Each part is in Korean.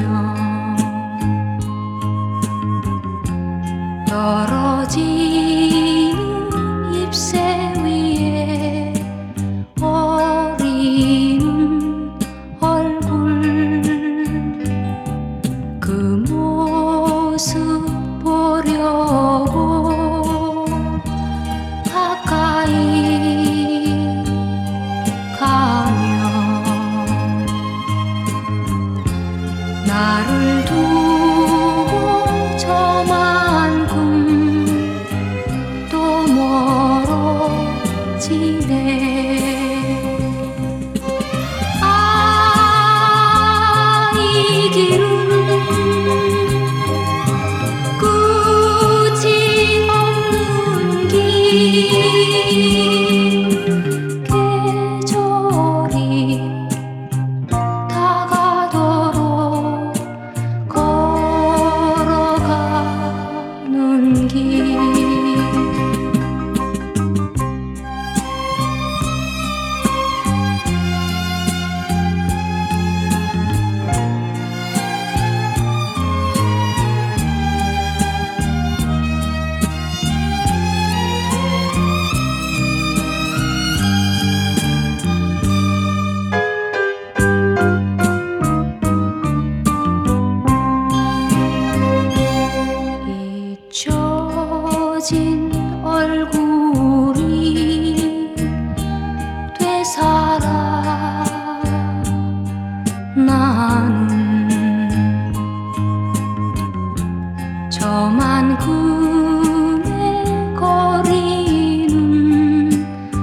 떨어지는 잎새 위에 어린 얼굴 그 모습 보려고 가까이 가면 나를 두고 저만큼 또 멀어지네. 아, 이 길은 끝이 없는 길. 계절이 다가도록 걸어가는 길. 잊혀진 얼굴이 되살아 나는 저만큼의 거리는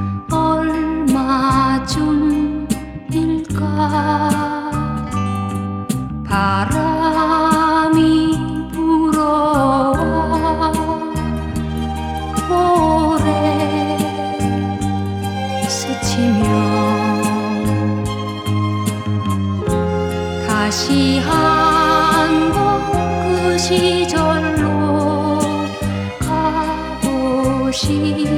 얼마쯤일까. 바람이 불어와 오래 스치며 다시 한번 그 시절로 가고 싶네.